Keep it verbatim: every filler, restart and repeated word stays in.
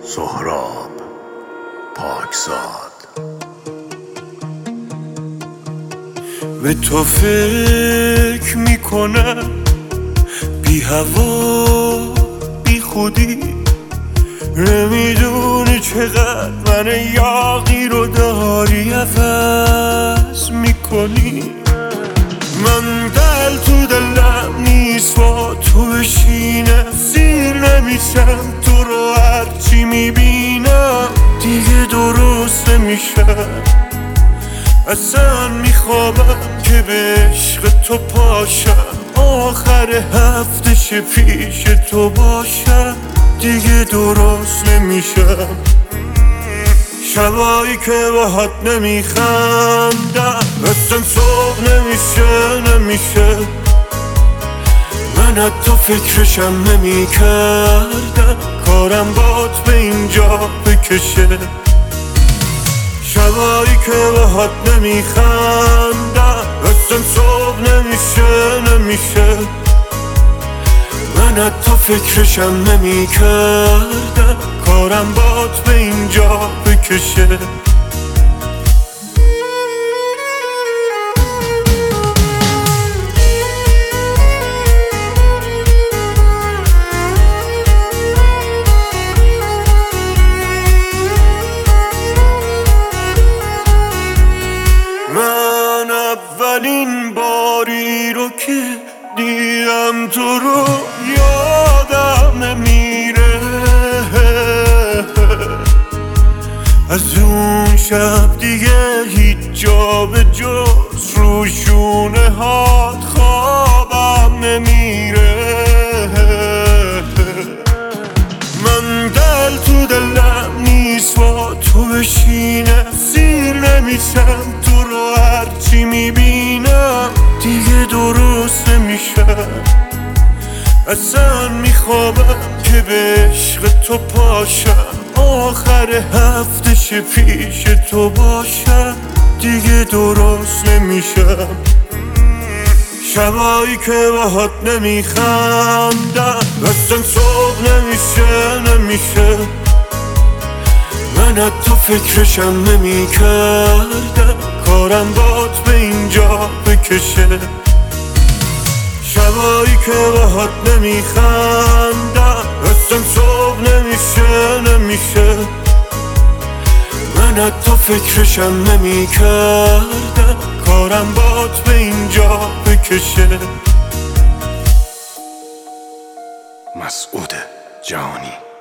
سهراب پاکزاد. به تو فکر میکنم بی هوا بی خودی، نمیدونی چقدر من یاغی رو داری عوض میکنی. من دل تو دلم نیست با تو بشینم، سیر نمیشم تو رو هرچی میبینم دیگه درست نمیشم. اصلا میخوابم که به عشق تو پاشم، آخر هفتش پیش تو باشم دیگه درست نمیشم. شبایی که باهات نمیخندم اصلا صبح نمیشه نمیشه. من حتی فکرشم نمیکردم کارم بات به اینجا بکشه. شبایی که باهات نمیخندم اصلا صبح نمیشه نمیشه. من حتی فکرشم نمیکردم کارم بات به اینجا بکشه. من اولین باری رو که دیدم تو رو یادم نمیره، از اون شب دیگه هیچ جا به جز روشونه هات خوابم نمیره. من دل تو دلم نیست با تو بشینم، سیر نمیشم تو رو هرچی میبینم دیگه درست نمیشم. اصلا میخوابم که به عشق تو پاشم، آخر هفتش پیش تو باشم دیگه درست نمیشم. شبایی که باهات نمیخندم اصلا صبح نمیشه نمیشه. من حتی فکرشم نمیکردم کارم بات به اینجا بکشه. شبایی که باهات نمیخندم اصلا صبح نمیشه نمیشه. من حتی فکرشم نمیکردم کارم بات به اینجا بکشه. مسعود جهانی.